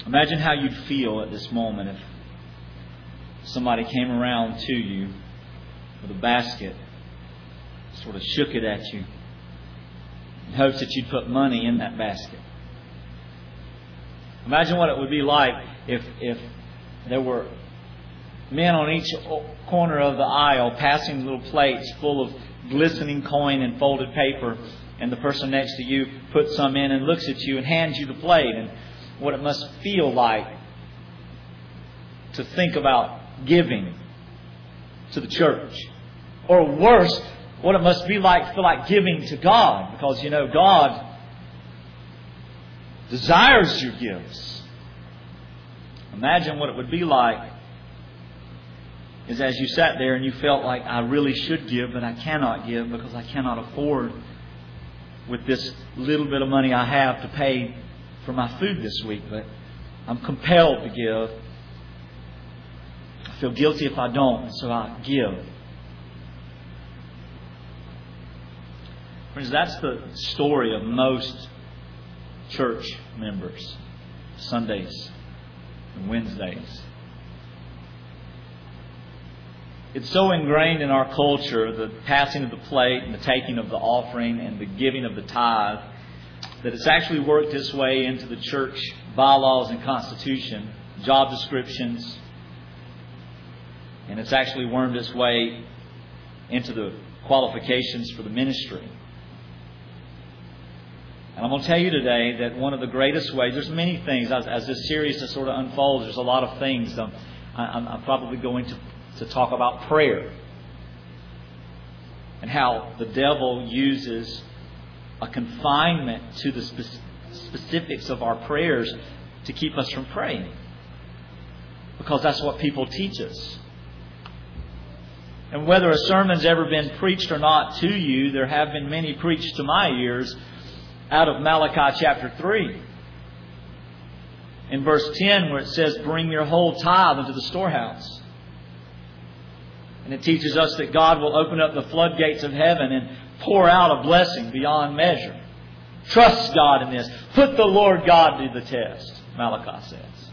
Imagine how you'd feel at this moment if somebody came around to you with a basket, sort of shook it at you, in hopes that you'd put money in that basket. Imagine what it would be like if there were men on each corner of the aisle passing little plates full of glistening coin and folded paper, and the person next to you puts some in and looks at you and hands you the plate, and what it must feel like to think about giving to the church. Or worse, what it must be like to feel like giving to God, because you know God desires your gifts. Imagine what it would be like is as you sat there and you felt like, I really should give, but I cannot give because I cannot afford with this little bit of money I have to pay for my food this week, but I'm compelled to give. I feel guilty if I don't, so I give. Friends, that's the story of most church members, Sundays and Wednesdays. It's so ingrained in our culture, the passing of the plate and the taking of the offering and the giving of the tithe, that it's actually worked its way into the church bylaws and constitution, job descriptions, and it's actually wormed its way into the qualifications for the ministry. And I'm going to tell you today that one of the greatest ways, there's many things, as this series just sort of unfolds, there's a lot of things. I'm probably going to talk about prayer and how the devil uses a confinement to the specifics of our prayers to keep us from praying, because that's what people teach us. And whether a sermon's ever been preached or not to you, there have been many preached to my ears out of Malachi chapter 3. In verse 10, where it says, bring your whole tithe into the storehouse. And it teaches us that God will open up the floodgates of heaven and pour out a blessing beyond measure. Trust God in this. Put the Lord God to the test, Malachi says.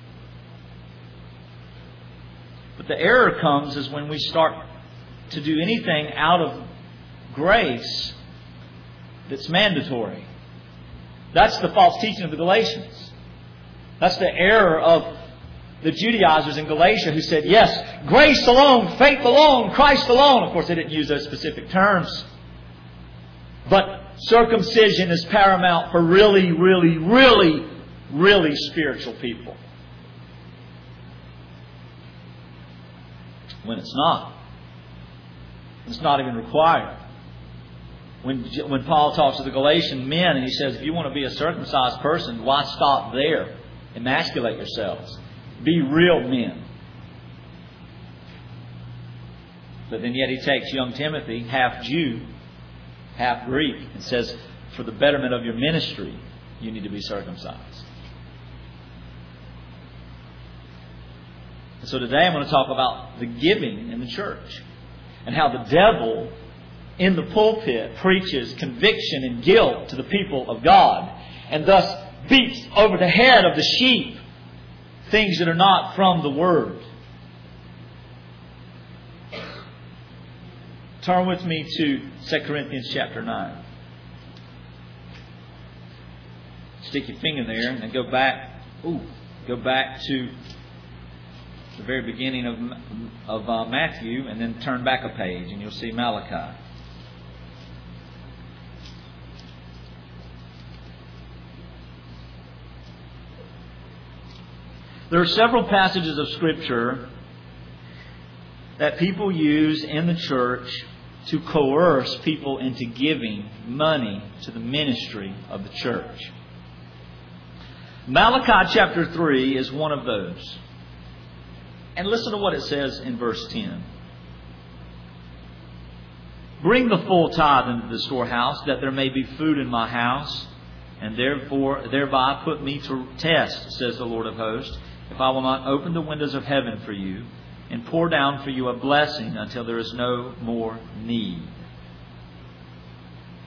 But the error comes is when we start to do anything out of grace that's mandatory. That's the false teaching of the Galatians. That's the error of the Judaizers in Galatia who said, yes, grace alone, faith alone, Christ alone. Of course, they didn't use those specific terms. But circumcision is paramount for really, really, really, really spiritual people. When it's not. It's not even required. When Paul talks to the Galatian men and he says, if you want to be a circumcised person, why stop there? Emasculate yourselves. Be real men. But then yet he takes young Timothy, half Jew, half Greek, and says, for the betterment of your ministry, you need to be circumcised. And so today I'm going to talk about the giving in the church and how the devil in the pulpit preaches conviction and guilt to the people of God and thus beats over the head of the sheep things that are not from the Word. Turn with me to 2 Corinthians chapter 9. Stick your finger there and then go back to the very beginning of Matthew, and then turn back a page and you'll see Malachi. There are several passages of Scripture that people use in the church to coerce people into giving money to the ministry of the church. Malachi chapter 3 is one of those. And listen to what it says in verse 10. Bring the full tithe into the storehouse, that there may be food in my house, and thereby put me to test, says the Lord of hosts, if I will not open the windows of heaven for you, and pour down for you a blessing until there is no more need.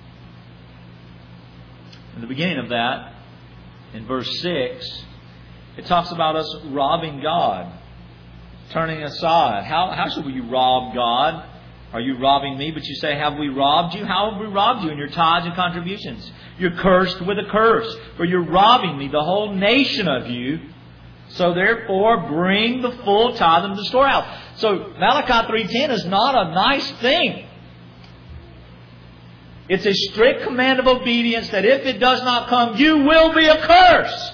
In the beginning of that, in verse 6, It talks about us robbing God, turning aside. How should we rob God? Are you robbing me? But you say, have we robbed you? How have we robbed you in your tithes and contributions? You're cursed with a curse, for you're robbing me, the whole nation of you. So therefore, bring the full tithe into the storehouse. So Malachi 3:10 is not a nice thing. It's a strict command of obedience that if it does not come, you will be accursed.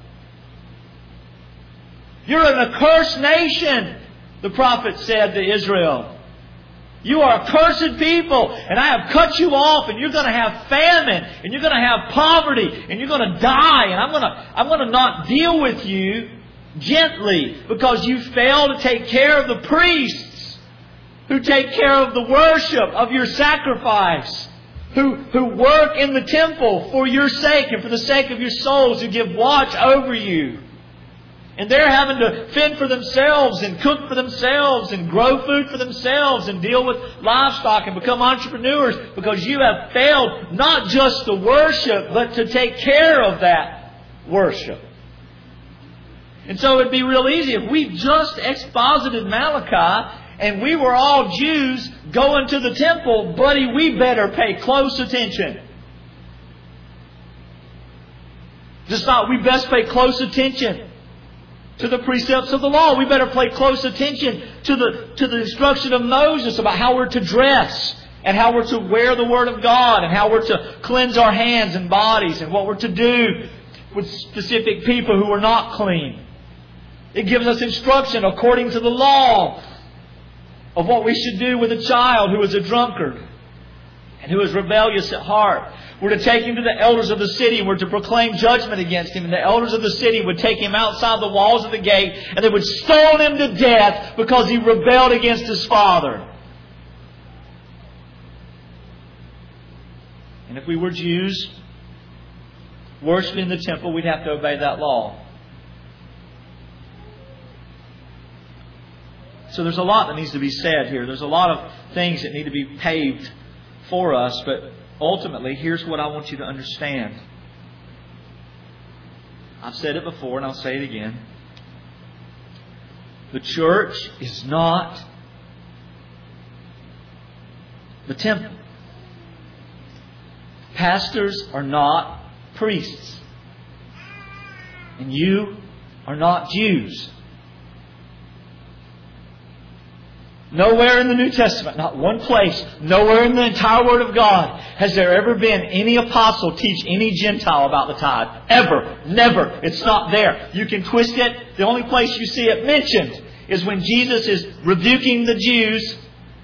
You're an accursed nation, the prophet said to Israel. You are a cursed people, and I have cut you off, and you're going to have famine, and you're going to have poverty, and you're going to die, and I'm going to not deal with you gently because you fail to take care of the priests who take care of the worship of your sacrifice, who work in the temple for your sake and for the sake of your souls, who give watch over you. And they're having to fend for themselves and cook for themselves and grow food for themselves and deal with livestock and become entrepreneurs because you have failed not just to worship but to take care of that worship. And so it'd be real easy if we just exposited Malachi and we were all Jews going to the temple, buddy, we better pay close attention. Just thought we best pay close attention to the precepts of the law. We better pay close attention to the instruction of Moses about how we're to dress and how we're to wear the Word of God and how we're to cleanse our hands and bodies and what we're to do with specific people who are not clean. It gives us instruction according to the law of what we should do with a child who is a drunkard and who is rebellious at heart. We're to take him to the elders of the city. We're to proclaim judgment against him. And the elders of the city would take him outside the walls of the gate and they would stone him to death because he rebelled against his father. And if we were Jews worshiping in the temple, we'd have to obey that law. So there's a lot that needs to be said here. There's a lot of things that need to be paved for us, but ultimately, here's what I want you to understand. I've said it before and I'll say it again. The church is not the temple. Pastors are not priests. And you are not Jews. Nowhere in the New Testament, not one place, nowhere in the entire Word of God has there ever been any apostle teach any Gentile about the tithe. Ever. Never. It's not there. You can twist it. The only place you see it mentioned is when Jesus is rebuking the Jews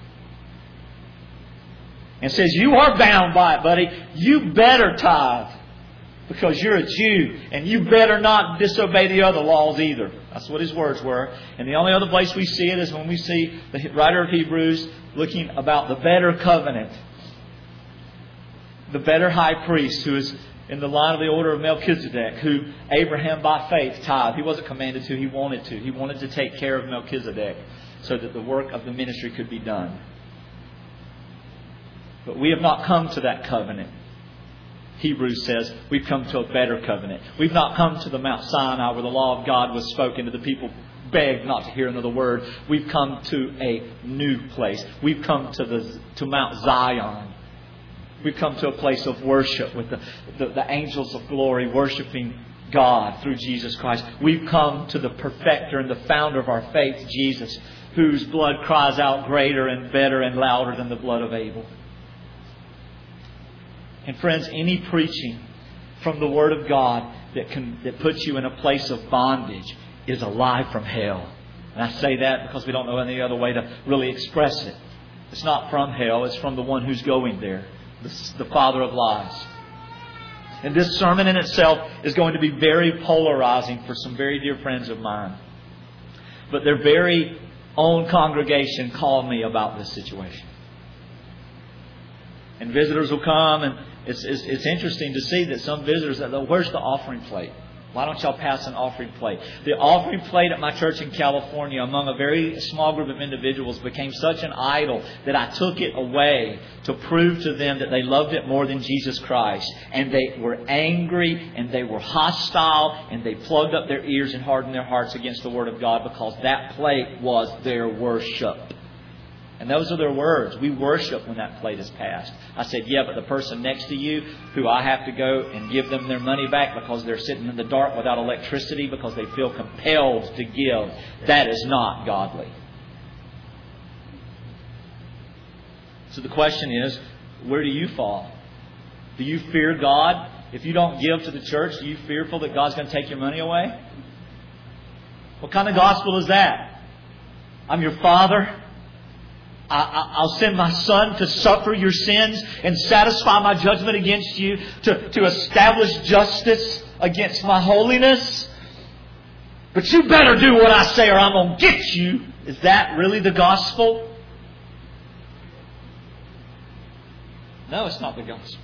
and says, you are bound by it, buddy. You better tithe because you're a Jew and you better not disobey the other laws either. That's what his words were. And the only other place we see it is when we see the writer of Hebrews looking about the better covenant. The better high priest who is in the line of the order of Melchizedek, who Abraham by faith tithed. He wasn't commanded to, he wanted to. He wanted to take care of Melchizedek so that the work of the ministry could be done. But we have not come to that covenant. Hebrews says we've come to a better covenant. We've not come to the Mount Sinai where the law of God was spoken to the people begged not to hear another word. We've come to a new place. We've come to Mount Zion. We've come to a place of worship with the angels of glory worshiping God through Jesus Christ. We've come to the perfecter and the founder of our faith, Jesus, whose blood cries out greater and better and louder than the blood of Abel. And friends, any preaching from the Word of God that puts you in a place of bondage is a lie from hell. And I say that because we don't know any other way to really express it. It's not from hell. It's from the one who's going there, the father of lies. And this sermon in itself is going to be very polarizing for some very dear friends of mine. But their very own congregation called me about this situation. And visitors will come, and it's interesting to see that some visitors, where's the offering plate? Why don't y'all pass an offering plate? The offering plate at my church in California among a very small group of individuals became such an idol that I took it away to prove to them that they loved it more than Jesus Christ. And they were angry and they were hostile and they plugged up their ears and hardened their hearts against the Word of God because that plate was their worship. And those are their words. We worship when that plate is passed. I said, yeah, but the person next to you who I have to go and give them their money back because they're sitting in the dark without electricity because they feel compelled to give, that is not godly. So the question is, where do you fall? Do you fear God? If you don't give to the church, are you fearful that God's going to take your money away? What kind of gospel is that? I'm your father. I'll send my Son to suffer your sins and satisfy my judgment against you, to establish justice against my holiness. But you better do what I say or I'm going to get you. Is that really the gospel? No, it's not the gospel.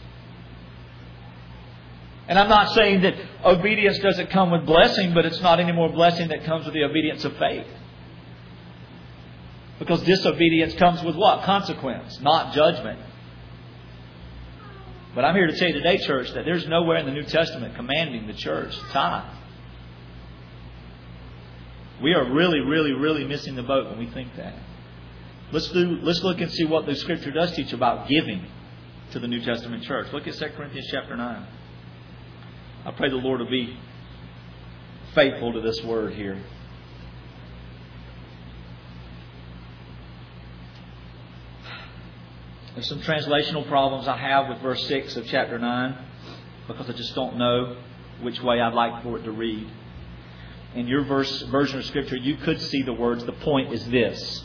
And I'm not saying that obedience doesn't come with blessing, but it's not any more blessing that comes with the obedience of faith. Because disobedience comes with what? Consequence, not judgment. But I'm here to tell you today, church, that there's nowhere in the New Testament commanding the church to tithe. We are really, really, really missing the boat when we think that. Let's look and see what the Scripture does teach about giving to the New Testament church. Look at 2 Corinthians chapter 9. I pray the Lord will be faithful to this word here. There's some translational problems I have with verse 6 of chapter 9 because I just don't know which way I'd like for it to read. In your version of Scripture, you could see the words, the point is this.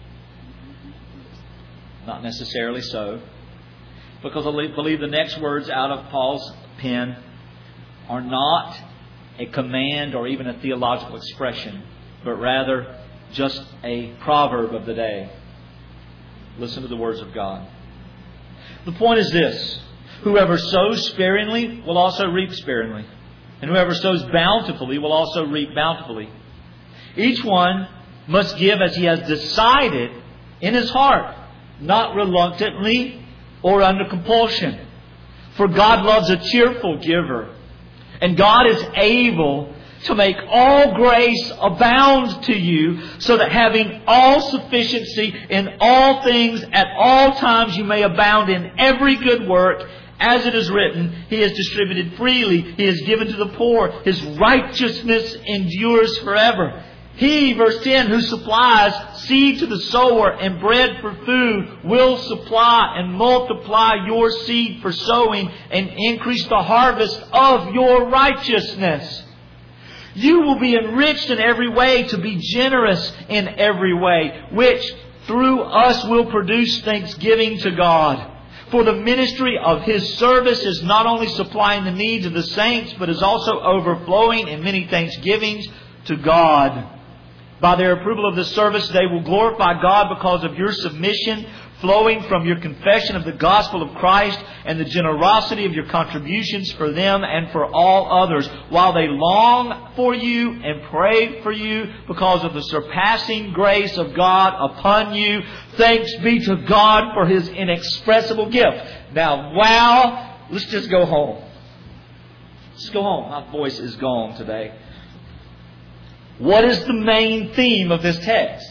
Not necessarily so. Because I believe the next words out of Paul's pen are not a command or even a theological expression, but rather just a proverb of the day. Listen to the words of God. The point is this: whoever sows sparingly will also reap sparingly, and whoever sows bountifully will also reap bountifully. Each one must give as he has decided in his heart, not reluctantly or under compulsion. For God loves a cheerful giver, and God is able to make all grace abound to you, so that having all sufficiency in all things at all times you may abound in every good work. As it is written, He has distributed freely, He has given to the poor, His righteousness endures forever. He, verse 10, who supplies seed to the sower and bread for food, will supply and multiply your seed for sowing and increase the harvest of your righteousness. You will be enriched in every way to be generous in every way, which through us will produce thanksgiving to God. For the ministry of His service is not only supplying the needs of the saints, but is also overflowing in many thanksgivings to God. By their approval of the service, they will glorify God because of your submission, flowing from your confession of the gospel of Christ and the generosity of your contributions for them and for all others, while they long for you and pray for you because of the surpassing grace of God upon you. Thanks be to God for His inexpressible gift. Now, wow, let's just go home. Let's go home. My voice is gone today. What is the main theme of this text?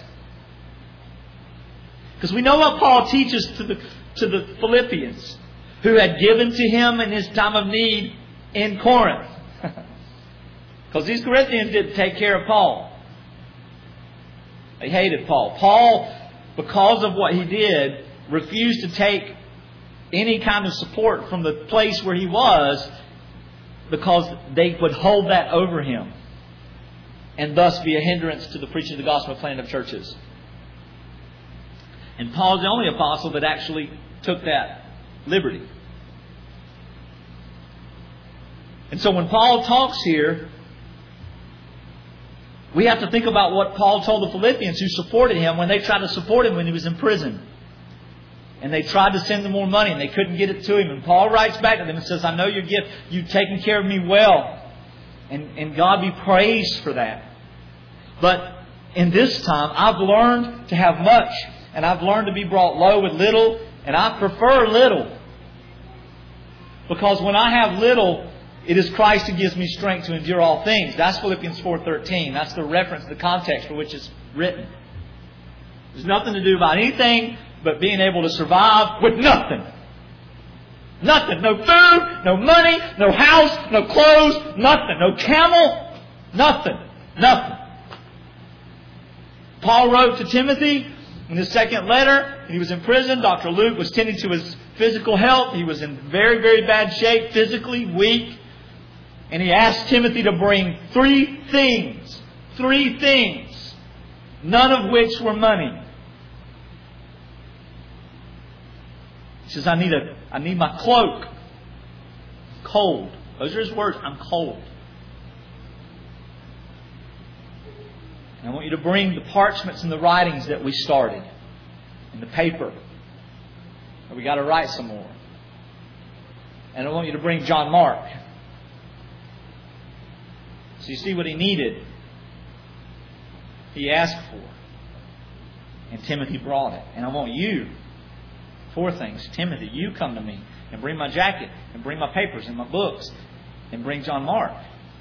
Because we know what Paul teaches to the Philippians, who had given to him in his time of need in Corinth. Because these Corinthians didn't take care of Paul. They hated Paul. Paul, because of what he did, refused to take any kind of support from the place where he was, because they would hold that over him and thus be a hindrance to the preaching of the gospel and planting of churches. And Paul's the only apostle that actually took that liberty. And so when Paul talks here, we have to think about what Paul told the Philippians who supported him when they tried to support him when he was in prison. And they tried to send them more money and they couldn't get it to him. And Paul writes back to them and says, I know your gift. You've taken care of me well. And God be praised for that. But in this time, I've learned to have much. And I've learned to be brought low with little. And I prefer little. Because when I have little, it is Christ who gives me strength to endure all things. That's Philippians 4:13. That's the reference, the context for which it's written. There's nothing to do about anything but being able to survive with nothing. Nothing. No food, no money, no house, no clothes, nothing. No camel, nothing. Nothing. Paul wrote to Timothy in his second letter, and he was in prison. Dr. Luke was tending to his physical health. He was in very, very bad shape, physically weak. And he asked Timothy to bring 3 things. 3 things. None of which were money. He says, I need my cloak. Cold. Those are his words. I'm cold. And I want you to bring the parchments and the writings that we started. And the paper. We got to write some more. And I want you to bring John Mark. So you see what he needed. He asked for. And Timothy brought it. And I want you, 4 things. Timothy, you come to me and bring my jacket and bring my papers and my books and bring John Mark.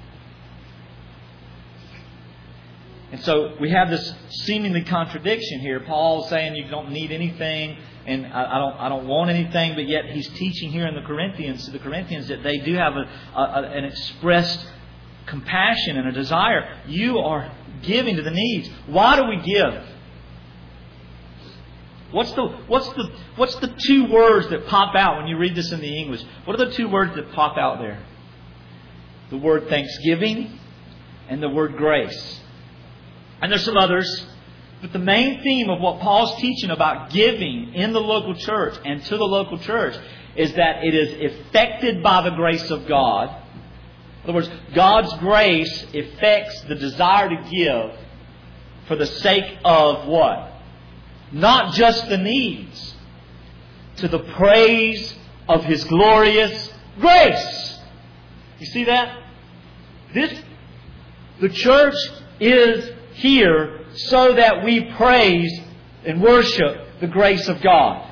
And so we have this seemingly contradiction here. Paul's saying you don't need anything, and I don't want anything, but yet he's teaching here in the Corinthians that they do have an expressed compassion and a desire. You are giving to the needs. Why do we give? What's the 2 words that pop out when you read this in the English? What are the 2 words that pop out there? The word thanksgiving and the word grace. And there's some others. But the main theme of what Paul's teaching about giving in the local church and to the local church is that it is effected by the grace of God. In other words, God's grace effects the desire to give for the sake of what? Not just the needs. To the praise of His glorious grace. You see that? The church is here so that we praise and worship the grace of God.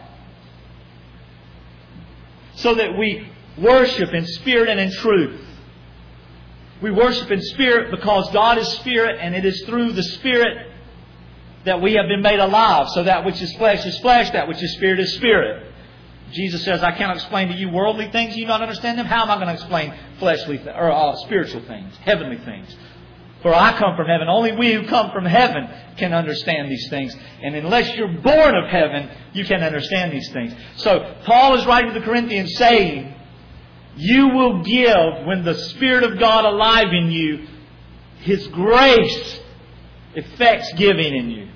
So that we worship in spirit and in truth. We worship in spirit because God is spirit, and it is through the spirit that we have been made alive. So that which is flesh, that which is spirit. Jesus says, I cannot explain to you worldly things, you not understand them. How am I going to explain fleshly or spiritual things, heavenly things? For I come from heaven. Only we who come from heaven can understand these things. And unless you're born of heaven, you can't understand these things. So Paul is writing to the Corinthians saying, you will give when the Spirit of God alive in you, His grace affects giving in you.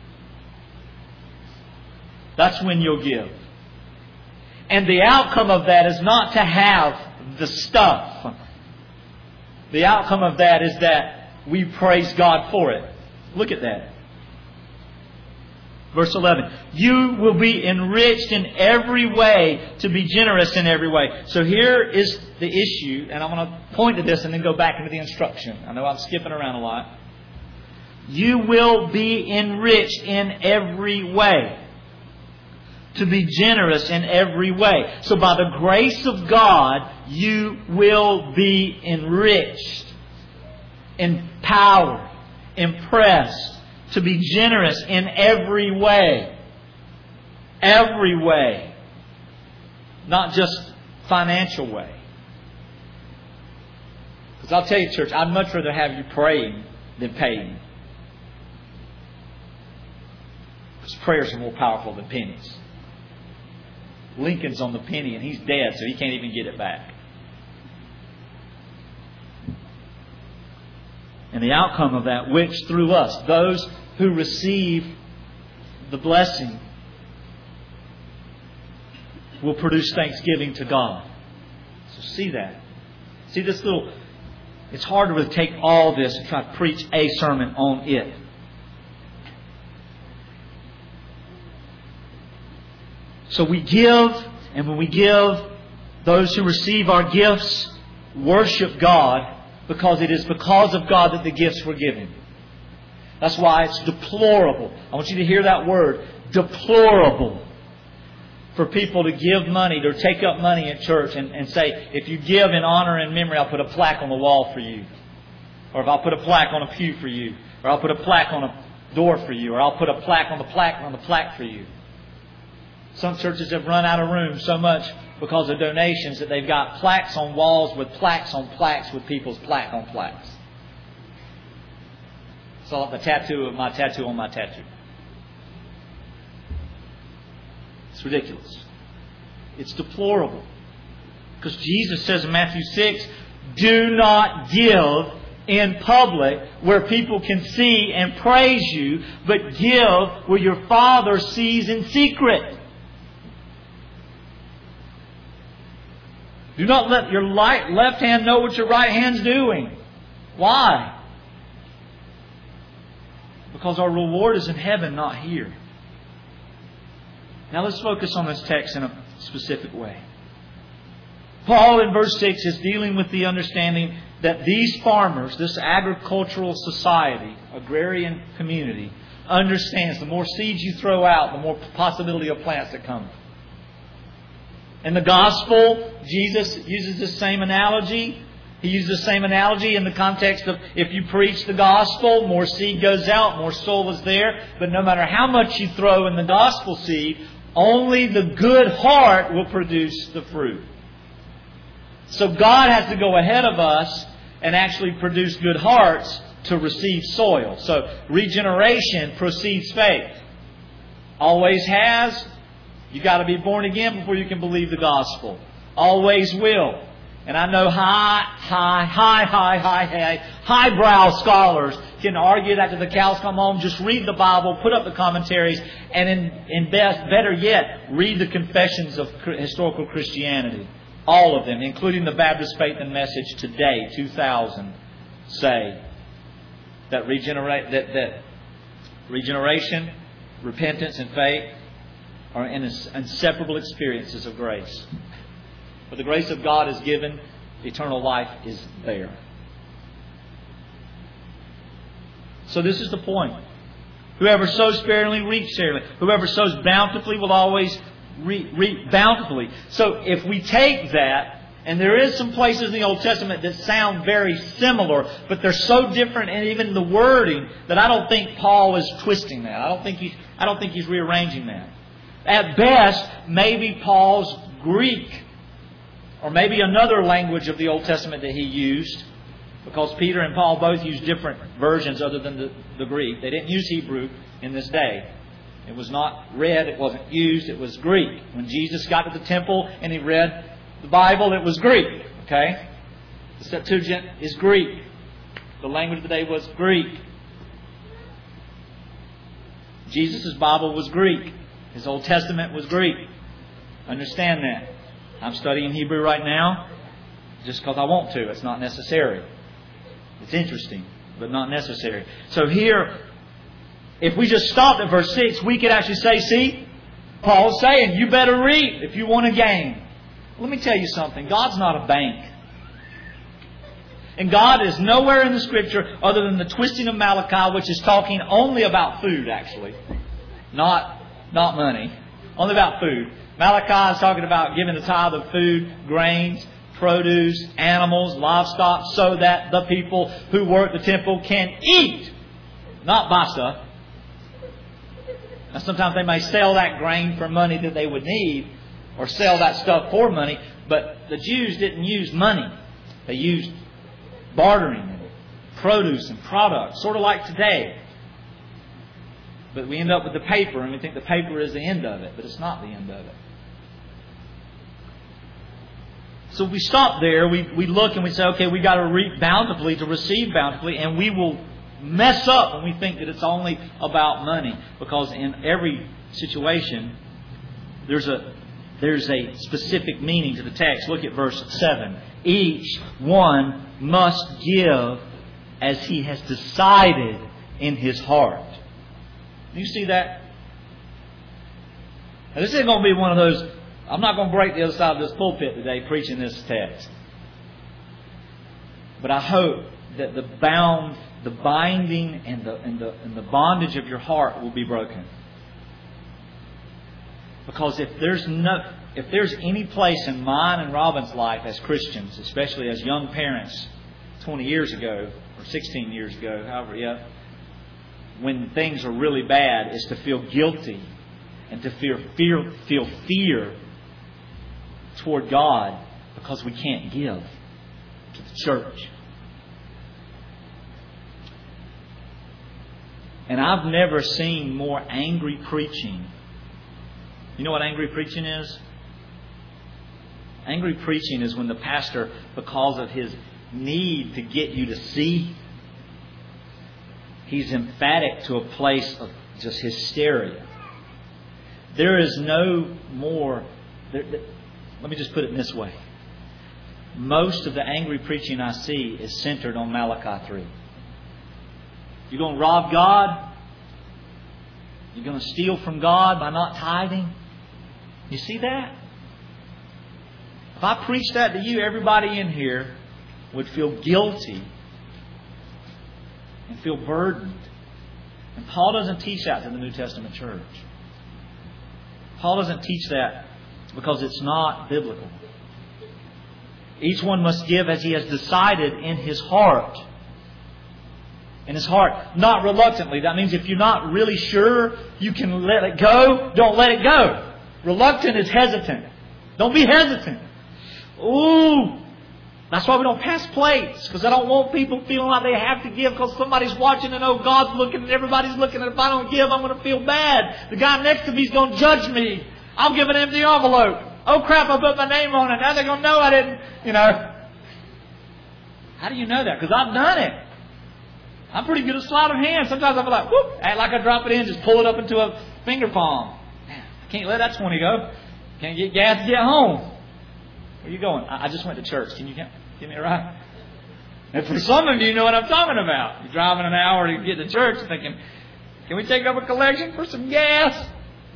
That's when you'll give. And the outcome of that is not to have the stuff. The outcome of that is that we praise God for it. Look at that. Verse 11. You will be enriched in every way to be generous in every way. So here is the issue, and I'm going to point to this and then go back into the instruction. I know I'm skipping around a lot. You will be enriched in every way. To be generous in every way. So by the grace of God, you will be enriched, empowered, impressed, to be generous in every way. Every way. Not just financial way. Because I'll tell you, church, I'd much rather have you praying than paying. Because prayers are more powerful than pennies. Lincoln's on the penny and he's dead, so he can't even get it back. And the outcome of that, which through us, those who receive the blessing, will produce thanksgiving to God. So see that. See this little... It's hard to really take all this and try to preach a sermon on it. So we give, and when we give, those who receive our gifts worship God because it is because of God that the gifts were given. That's why it's deplorable. I want you to hear that word, deplorable, for people to give money, to take up money at church and say, if you give in honor and memory, I'll put a plaque on the wall for you. Or if I'll put a plaque on a pew for you. Or I'll put a plaque on a door for you. Or I'll put a plaque on the plaque for you. Some churches have run out of room so much because of donations that they've got plaques on walls with plaques on plaques with people's plaque on plaques. It's like the tattoo of my tattoo on my tattoo. It's ridiculous. It's deplorable. Because Jesus says in Matthew 6, do not give in public where people can see and praise you, but give where your Father sees in secret. Do not let your left hand know what your right hand's doing. Why? Because our reward is in heaven, not here. Now let's focus on this text in a specific way. Paul in verse 6 is dealing with the understanding that these farmers, this agricultural society, agrarian community, understands the more seeds you throw out, the more possibility of plants that come. In the gospel, Jesus uses the same analogy. He uses the same analogy in the context of if you preach the gospel, more seed goes out, more soul is there. But no matter how much you throw in the gospel seed, only the good heart will produce the fruit. So God has to go ahead of us and actually produce good hearts to receive soil. So regeneration precedes faith. Always has. You've got to be born again before you can believe the gospel. Always will. And I know highbrow scholars can argue that till the cows come home. Just read the Bible, put up the commentaries, and better yet, read the confessions of historical Christianity. All of them, including the Baptist Faith and Message today, 2000, say that regeneration, repentance, and faith are inseparable experiences of grace. But the grace of God is given, eternal life is there. So this is the point. Whoever sows sparingly reaps sparingly. Whoever sows bountifully will always reap bountifully. So if we take that, and there is some places in the Old Testament that sound very similar, but they're so different, and even the wording, that I don't think Paul is twisting that. I don't think he's rearranging that. At best, maybe Paul's Greek, or maybe another language of the Old Testament that he used, because Peter and Paul both used different versions other than the Greek. They didn't use Hebrew in this day. It was not read, it wasn't used, it was Greek. When Jesus got to the temple and he read the Bible, it was Greek. Okay? The Septuagint is Greek. The language of the day was Greek. Jesus' Bible was Greek. His Old Testament was Greek. Understand that. I'm studying Hebrew right now just because I want to. It's not necessary. It's interesting, but not necessary. So here, if we just stopped at verse 6, we could actually say, see, Paul's saying, you better reap if you want to gain. Let me tell you something. God's not a bank. And God is nowhere in the Scripture other than the twisting of Malachi, which is talking only about food, actually. Not money. Only about food. Malachi is talking about giving a tithe of food, grains, produce, animals, livestock, so that the people who work the temple can eat, not buy stuff. Now, sometimes they may sell that grain for money that they would need, or sell that stuff for money, but the Jews didn't use money. They used bartering and produce and products, sort of like today. But we end up with the paper, and we think the paper is the end of it, but it's not the end of it. So we stop there, we look and we say, okay, we got to reap bountifully to receive bountifully, and we will mess up when we think that it's only about money. Because in every situation, there's a specific meaning to the text. Look at verse 7. Each one must give as he has decided in his heart. Do you see that? Now, this isn't going to be one of those, I'm not going to break the other side of this pulpit today preaching this text. But I hope that the binding and the bondage of your heart will be broken. Because if there's any place in mine and Robin's life as Christians, especially as young parents 20 years ago or 16 years ago, however, when things are really bad, is to feel guilty and to feel fear toward God because we can't give to the church. And I've never seen more angry preaching. You know what angry preaching is? Angry preaching is when the pastor, because of his need to get you to see, he's emphatic to a place of just hysteria. There is no more... let me just put it in this way. Most of the angry preaching I see is centered on Malachi 3. You're going to rob God? You're going to steal from God by not tithing? You see that? If I preached that to you, everybody in here would feel guilty and feel burdened. And Paul doesn't teach that to the New Testament church. Paul doesn't teach that because it's not biblical. Each one must give as he has decided in his heart. In his heart. Not reluctantly. That means if you're not really sure you can let it go, don't let it go. Reluctant is hesitant. Don't be hesitant. Ooh. That's why we don't pass plates. Because I don't want people feeling like they have to give because somebody's watching and God's looking and everybody's looking. And if I don't give, I'm going to feel bad. The guy next to me is going to judge me. I'll give an empty envelope. Oh crap, I put my name on it. Now they're going to know I didn't, How do you know that? Because I've done it. I'm pretty good at sleight of hand. Sometimes I'm like, whoop, act like I drop it in, just pull it up into a finger palm. Man, I can't let that 20 go. Can't get gas to get home. Where are you going? I just went to church. Can you give me a ride? And for some of you know what I'm talking about. You're driving an hour to get to church thinking, can we take up a collection for some gas?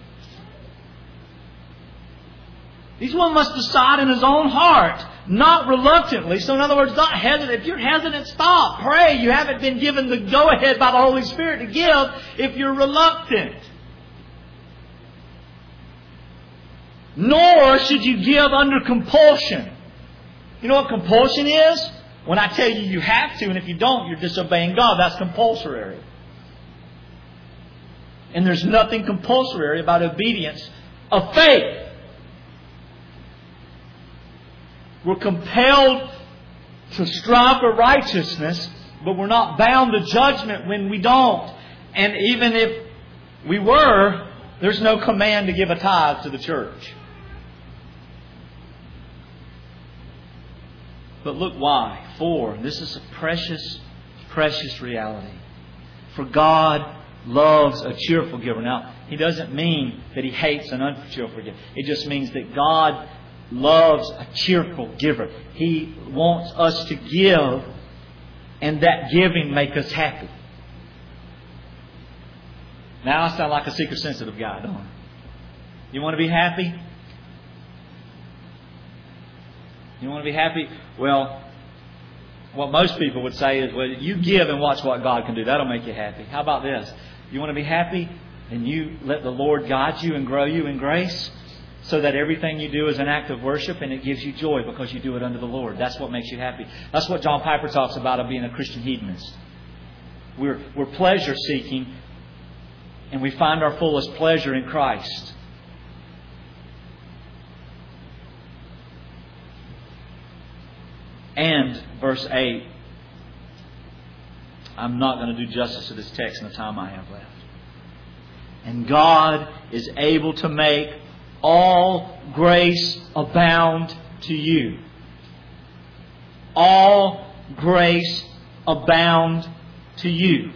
Each one must decide in his own heart, not reluctantly. So in other words, not hesitant. If you're hesitant, stop. Pray. You haven't been given the go-ahead by the Holy Spirit to give if you're reluctant. Nor should you give under compulsion. You know what compulsion is? When I tell you you have to, and if you don't, you're disobeying God. That's compulsory. And there's nothing compulsory about obedience of faith. We're compelled to strive for righteousness, but we're not bound to judgment when we don't. And even if we were, there's no command to give a tithe to the church. But look why. For this is a precious, precious reality. For God loves a cheerful giver. Now, He doesn't mean that He hates an uncheerful giver. It just means that God loves a cheerful giver. He wants us to give, and that giving make us happy. Now I sound like a seeker sensitive guy, don't I? You want to be happy? You want to be happy? Well, what most people would say is, well, you give and watch what God can do. That'll make you happy. How about this? You want to be happy? Then you let the Lord guide you and grow you in grace, so that everything you do is an act of worship and it gives you joy because you do it unto the Lord. That's what makes you happy. That's what John Piper talks about of being a Christian hedonist. We're pleasure seeking, and we find our fullest pleasure in Christ. And verse 8. I'm not going to do justice to this text in the time I have left. And God is able to make all grace abound to you. All grace abound to you.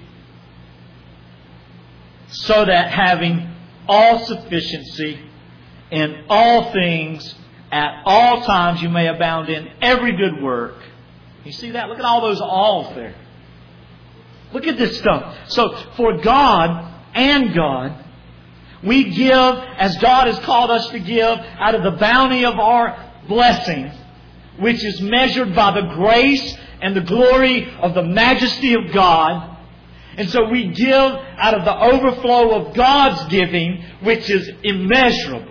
So that having all sufficiency in all things at all times you may abound in every good work. You see that? Look at all those alls there. Look at this stuff. So for God and God, we give as God has called us to give out of the bounty of our blessing, which is measured by the grace and the glory of the majesty of God. And so we give out of the overflow of God's giving, which is immeasurable.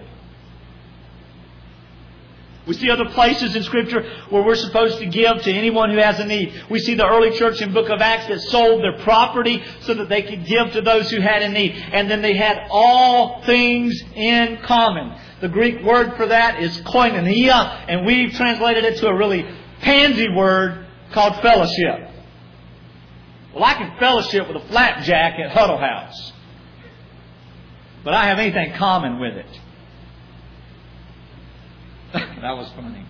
We see other places in Scripture where we're supposed to give to anyone who has a need. We see the early church in the book of Acts that sold their property so that they could give to those who had a need. And then they had all things in common. The Greek word for that is koinonia, and we've translated it to a really pansy word called fellowship. Well, I can fellowship with a flapjack at Huddle House, but I have anything common with it. That was funny.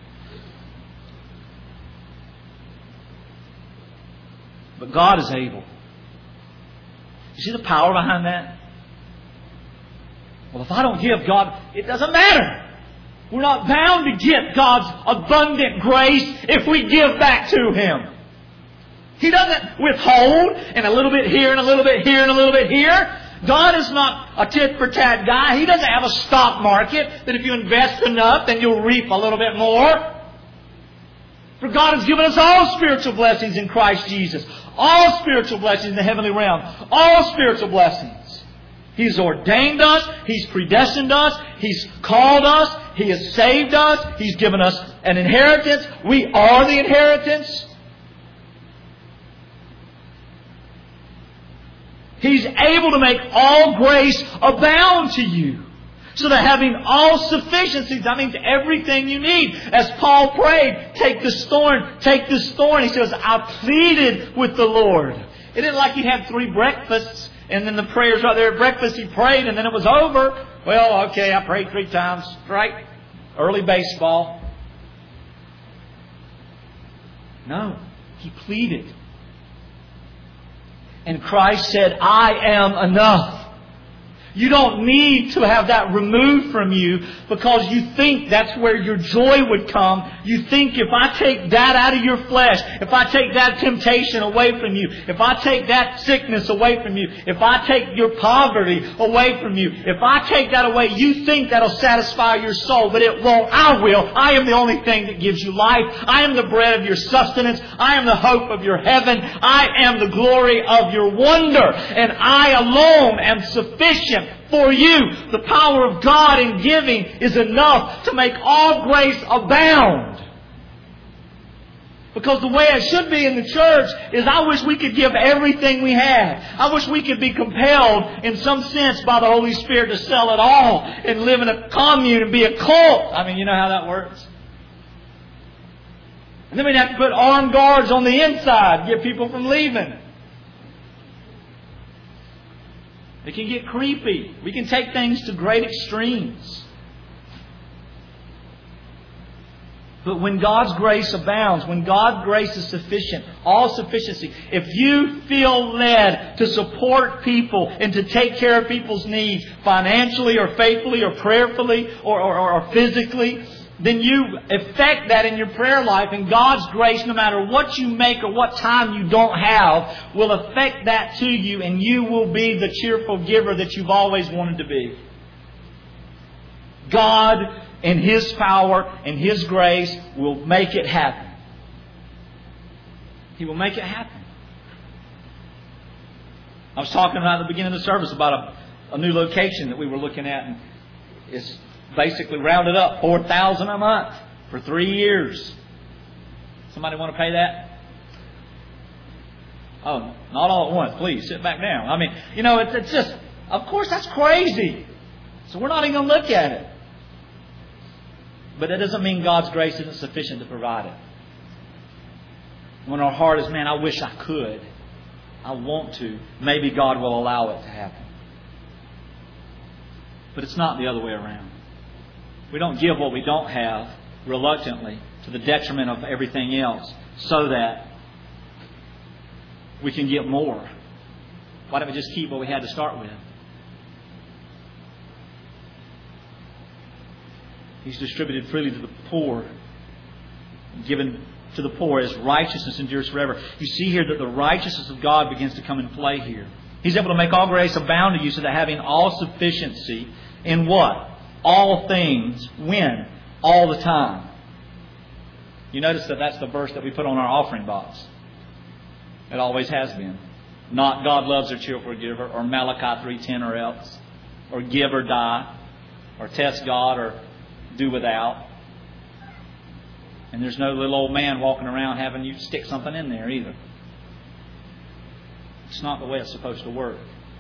But God is able. You see the power behind that? Well, if I don't give God, it doesn't matter. We're not bound to get God's abundant grace if we give back to Him. He doesn't withhold and a little bit here and a little bit here and a little bit here. God is not a tit-for-tat guy. He doesn't have a stock market that if you invest enough, then you'll reap a little bit more. For God has given us all spiritual blessings in Christ Jesus. All spiritual blessings in the heavenly realm. All spiritual blessings. He's ordained us. He's predestined us. He's called us. He has saved us. He's given us an inheritance. We are the inheritance. He's able to make all grace abound to you. So that having all sufficiency, that means everything you need. As Paul prayed, take this thorn, take this thorn. He says, I pleaded with the Lord. It isn't like he had 3 breakfasts and then the prayers right there at breakfast he prayed and then it was over. Well, okay, I prayed 3 times. Right? Early baseball. No. He pleaded. And Christ said, I am enough. You don't need to have that removed from you because you think that's where your joy would come. You think if I take that out of your flesh, if I take that temptation away from you, if I take that sickness away from you, if I take your poverty away from you, if I take that away, you think that'll satisfy your soul, but it won't. I will. I am the only thing that gives you life. I am the bread of your sustenance. I am the hope of your heaven. I am the glory of your wonder. And I alone am sufficient for you. The power of God in giving is enough to make all grace abound. Because the way it should be in the church is I wish we could give everything we have. I wish we could be compelled in some sense by the Holy Spirit to sell it all and live in a commune and be a cult. I mean, you know how that works. And then we'd have to put armed guards on the inside to get people from leaving. It can get creepy. We can take things to great extremes. But when God's grace abounds, when God's grace is sufficient, all sufficiency, if you feel led to support people and to take care of people's needs financially or faithfully or prayerfully or physically, then you effect that in your prayer life, and God's grace, no matter what you make or what time you don't have, will affect that to you, and you will be the cheerful giver that you've always wanted to be. God, in His power and His grace, will make it happen. He will make it happen. I was talking about at the beginning of the service about a new location that we were looking at, and it's basically rounded up $4,000 a month for 3 years. Somebody want to pay that? Oh, not all at once. Please sit back down. I mean, you know, it's just, of course, that's crazy. So we're not even going to look at it. But that doesn't mean God's grace isn't sufficient to provide it. When our heart is, man, I wish I could. I want to. Maybe God will allow it to happen. But it's not the other way around. We don't give what we don't have reluctantly to the detriment of everything else so that we can get more. Why don't we just keep what we had to start with? He's distributed freely to the poor. Given to the poor as righteousness endures forever. You see here that the righteousness of God begins to come in play here. He's able to make all grace abound to you so that having all sufficiency in what? All things. When? All the time. You notice that that's the verse that we put on our offering box. It always has been. Not God loves a cheerful giver, or Malachi 3:10 or else, or give or die, or test God or do without. And there's no little old man walking around having you stick something in there either. It's not the way it's supposed to work.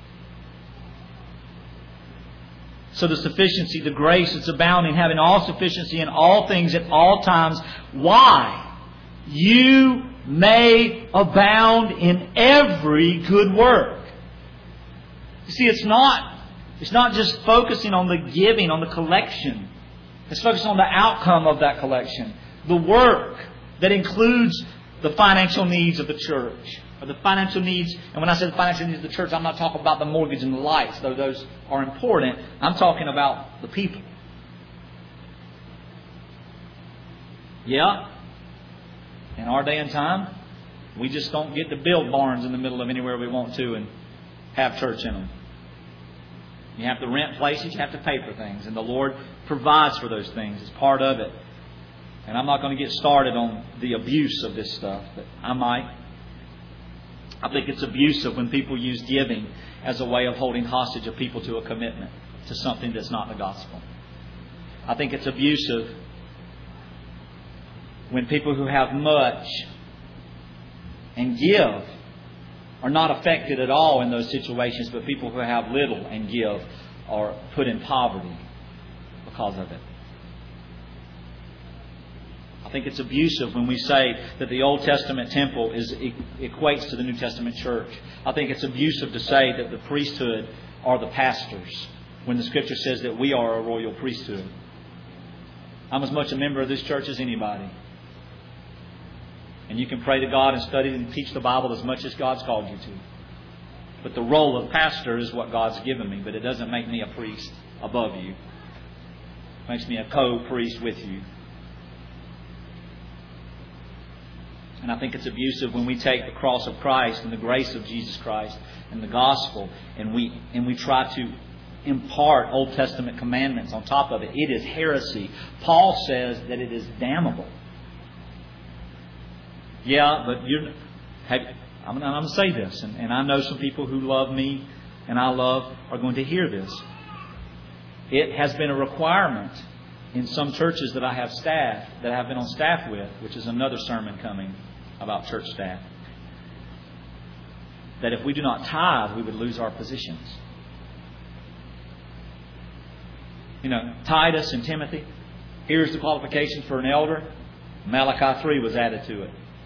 So the sufficiency, the grace, it's abounding, having all sufficiency in all things at all times. Why? You may abound in every good work. You see, it's not just focusing on the giving, on the collection. It's focusing on the outcome of that collection. The work that includes the financial needs of the church. Or the financial needs, and when I say the financial needs of the church, I'm not talking about the mortgage and the lights, though those are important. I'm talking about the people. Yeah, in our day and time, we just don't get to build barns in the middle of anywhere we want to and have church in them. You have to rent places, you have to pay for things, and the Lord provides for those things. It's part of it. And I'm not going to get started on the abuse of this stuff, but I might. I think it's abusive when people use giving as a way of holding hostage of people to a commitment to something that's not the gospel. I think it's abusive when people who have much and give are not affected at all in those situations, but people who have little and give are put in poverty because of it. I think it's abusive when we say that the Old Testament temple equates to the New Testament church. I think it's abusive to say that the priesthood are the pastors when the Scripture says that we are a royal priesthood. I'm as much a member of this church as anybody. And you can pray to God and study and teach the Bible as much as God's called you to. But the role of pastor is what God's given me. But it doesn't make me a priest above you. It makes me a co-priest with you. And I think it's abusive when we take the cross of Christ and the grace of Jesus Christ and the gospel and we try to impart Old Testament commandments on top of it. It is heresy. Paul says that it is damnable. Yeah, but I'm going to say this, and I know some people who love me and I love are going to hear this. It has been a requirement in some churches that I have been on staff with, which is another sermon coming about church staff, that if we do not tithe, we would lose our positions. You know, Titus and Timothy, here's the qualifications for an elder. Malachi 3 was added to it.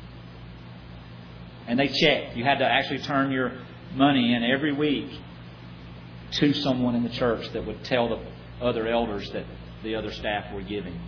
And they checked. You had to actually turn your money in every week to someone in the church that would tell the other elders that the other staff were giving.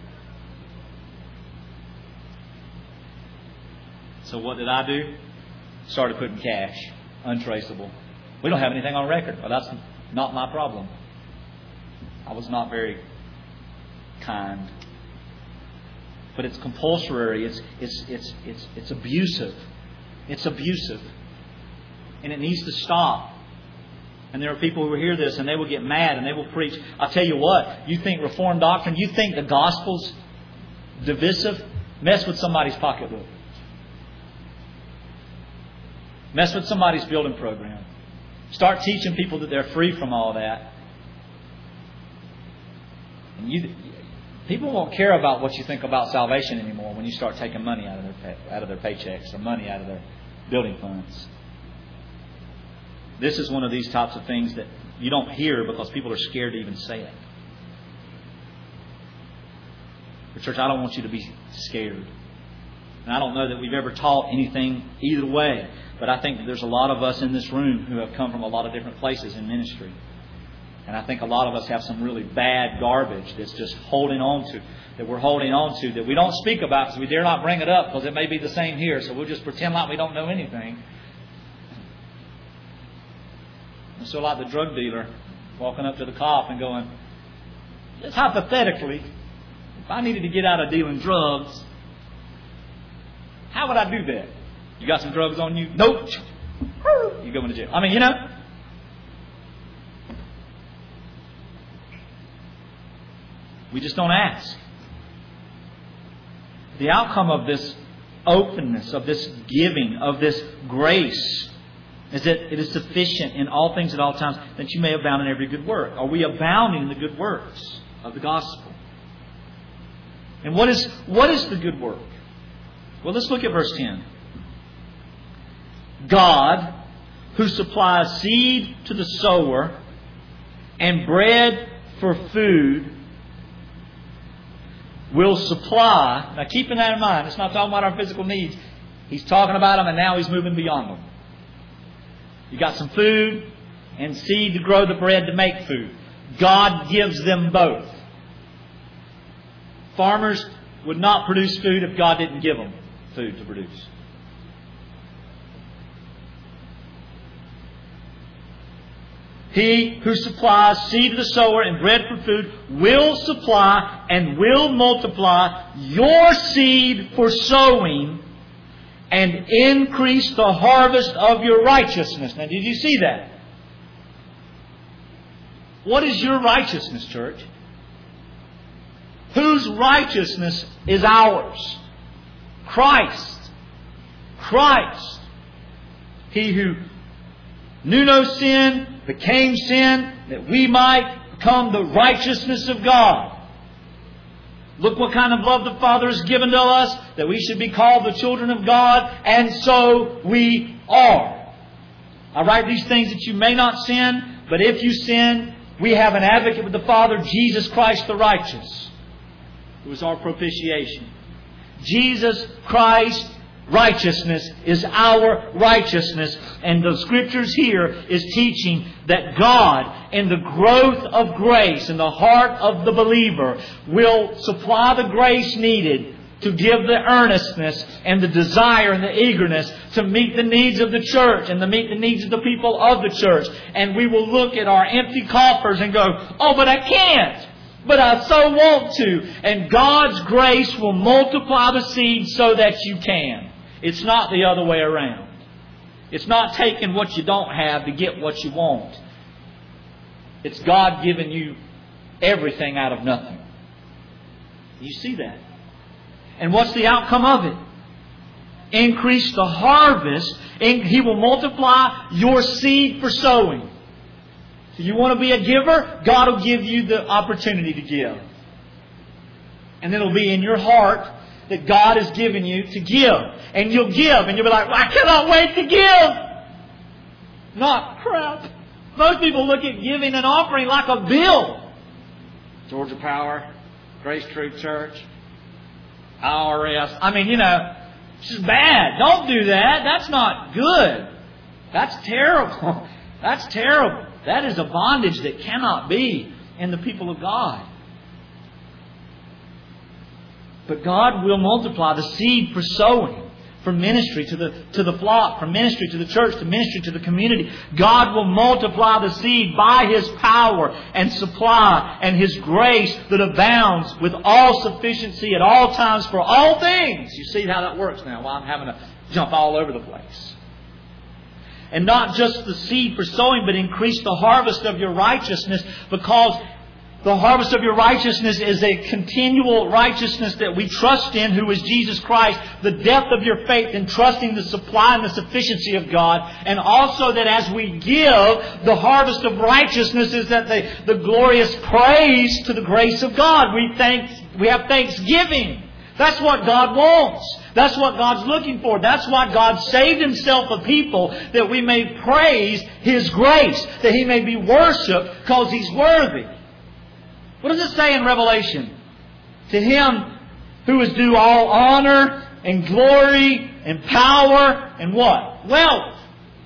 So what did I do? Started putting cash, untraceable. We don't have anything on record. Well, that's not my problem. I was not kind. But it's compulsory. It's abusive. It's abusive. And it needs to stop. And there are people who hear this and they will get mad and they will preach. I'll tell you what, you think Reformed doctrine, you think the gospel's divisive? Mess with somebody's pocketbook. Mess with somebody's building program. Start teaching people that they're free from all that. And people won't care about what you think about salvation anymore when you start taking money out of their paychecks or money out of their building funds. This is one of these types of things that you don't hear because people are scared to even say it. But church, I don't want you to be scared. And I don't know that we've ever taught anything either way. But I think that there's a lot of us in this room who have come from a lot of different places in ministry. And I think a lot of us have some really bad garbage that's just that we're holding on to, that we don't speak about because we dare not bring it up because it may be the same here. So we'll just pretend like we don't know anything. And so like the drug dealer walking up to the cop and going, just hypothetically, if I needed to get out of dealing drugs, how would I do that? You got some drugs on you? Nope. You go into jail. I mean, you know. We just don't ask. The outcome of openness, of this giving, of this grace, is that it is sufficient in all things at all times, that you may abound in every good work. Are we abounding in the good works of the gospel? And what is the good work? Well, let's look at verse 10. God, who supplies seed to the sower and bread for food, will supply. Now, keeping that in mind, it's not talking about our physical needs. He's talking about them, and now He's moving beyond them. You got some food and seed to grow the bread to make food. God gives them both. Farmers would not produce food if God didn't give them food to produce. He who supplies seed to the sower and bread for food will supply and will multiply your seed for sowing and increase the harvest of your righteousness. Now, did you see that? What is your righteousness, church? Whose righteousness is ours? Christ. Christ. He who knew no sin became sin that we might become the righteousness of God. Look what kind of love the Father has given to us, that we should be called the children of God, and so we are. I write these things that you may not sin, but if you sin, we have an advocate with the Father, Jesus Christ the righteous, who is our propitiation. Jesus Christ righteousness is our righteousness. And the Scriptures here is teaching that God, in the growth of grace in the heart of the believer, will supply the grace needed to give the earnestness and the desire and the eagerness to meet the needs of the church and to meet the needs of the people of the church. And we will look at our empty coffers and go, oh, but I can't. But I so want to. And God's grace will multiply the seed so that you can. It's not the other way around. It's not taking what you don't have to get what you want. It's God giving you everything out of nothing. You see that? And what's the outcome of it? Increase the harvest. He will multiply your seed for sowing. So you want to be a giver? God will give you the opportunity to give. And it'll be in your heart that God has given you to give. And you'll give. And you'll be like, I cannot wait to give. Not crap. Most people look at giving and offering like a bill. Georgia Power, Grace Truth Church, IRS. I mean, it's just bad. Don't do that. That's not good. That's terrible. That's terrible. That is a bondage that cannot be in the people of God. But God will multiply the seed for sowing, for ministry to the flock, from ministry to the church, to ministry to the community. God will multiply the seed by His power and supply and His grace that abounds with all sufficiency at all times for all things. You see how that works now, while I'm having to jump all over the place. And not just the seed for sowing, but increase the harvest of your righteousness, because the harvest of your righteousness is a continual righteousness that we trust in, who is Jesus Christ. The depth of your faith in trusting the supply and the sufficiency of God. And also that as we give, the harvest of righteousness is that the glorious praise to the grace of God. We have thanksgiving. That's what God wants. That's what God's looking for. That's why God saved Himself a people, that we may praise His grace, that He may be worshipped because He's worthy. What does it say in Revelation? To Him who is due all honor and glory and power and what? Wealth.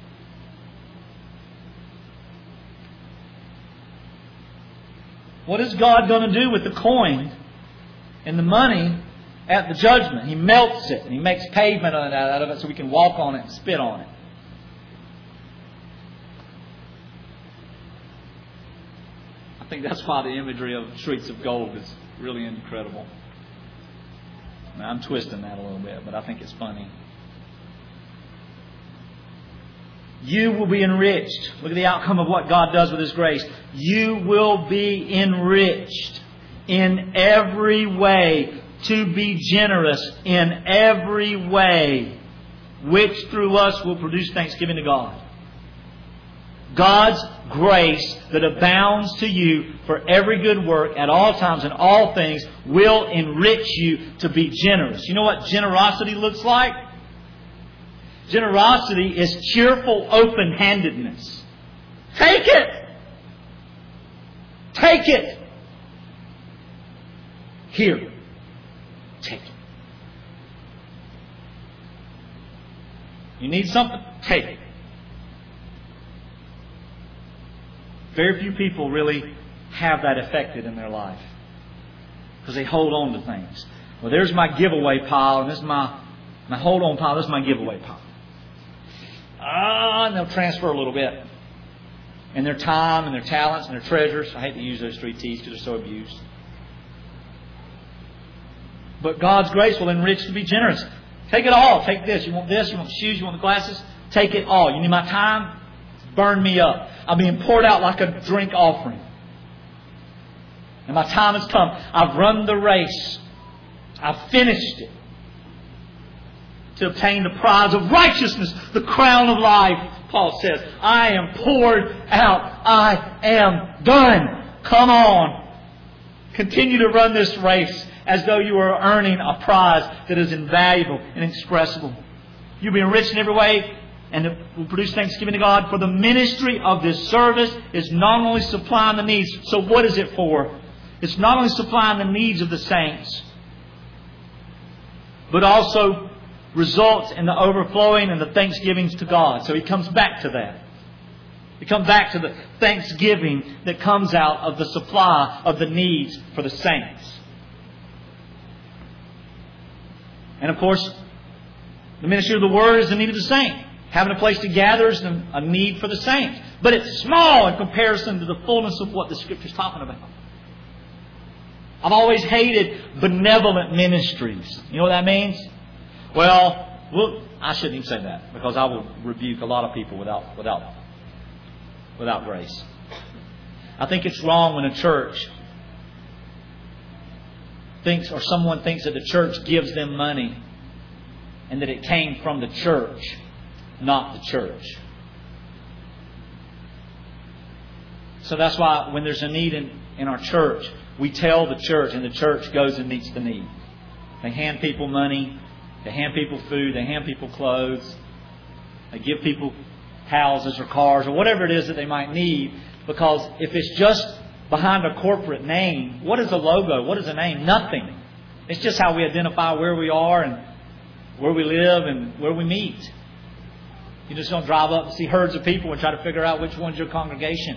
What is God going to do with the coin and the money at the judgment? He melts it and He makes pavement out of it so we can walk on it and spit on it. I think that's why the imagery of streets of gold is really incredible. Now, I'm twisting that a little bit, but I think it's funny. You will be enriched. Look at the outcome of what God does with His grace. You will be enriched in every way to be generous in every way, which through us will produce thanksgiving to God. God's grace that abounds to you for every good work at all times and all things will enrich you to be generous. You know what generosity looks like? Generosity is cheerful open-handedness. Take it! Take it! Here. Take it. You need something? Take it. Very few people really have that affected in their life. Because they hold on to things. Well, there's my giveaway pile, and this is my hold on pile, this is my giveaway pile. And they'll transfer a little bit. And their time and their talents and their treasures. I hate to use those 3 T's because they're so abused. But God's grace will enrich to be generous. Take it all. Take this. You want this? You want the shoes? You want the glasses? Take it all. You need my time? Burn me up. I'm being poured out like a drink offering. And my time has come. I've run the race. I've finished it. To obtain the prize of righteousness, the crown of life. Paul says, I am poured out. I am done. Come on. Continue to run this race as though you are earning a prize that is invaluable and inexpressible. You'll be enriched in every way, and it will produce thanksgiving to God. For the ministry of this service is not only supplying the needs. So what is it for? It's not only supplying the needs of the saints, but also results in the overflowing and the thanksgivings to God. So he comes back to that. He comes back to the thanksgiving that comes out of the supply of the needs for the saints. And of course, the ministry of the Word is the need of the saint. Having a place to gather is a need for the saints. But it's small in comparison to the fullness of what the Scripture is talking about. I've always hated benevolent ministries. You know what that means? Well, I shouldn't even say that, because I will rebuke a lot of people without grace. I think it's wrong when a church thinks, or someone thinks that the church gives them money and that it came from the church, not the church. So that's why when there's a need in our church, we tell the church, and the church goes and meets the need. They hand people money. They hand people food. They hand people clothes. They give people houses or cars or whatever it is that they might need. Because if it's just behind a corporate name, what is a logo? What is a name? Nothing. It's just how we identify where we are and where we live and where we meet. You just don't drive up and see herds of people and try to figure out which one's your congregation.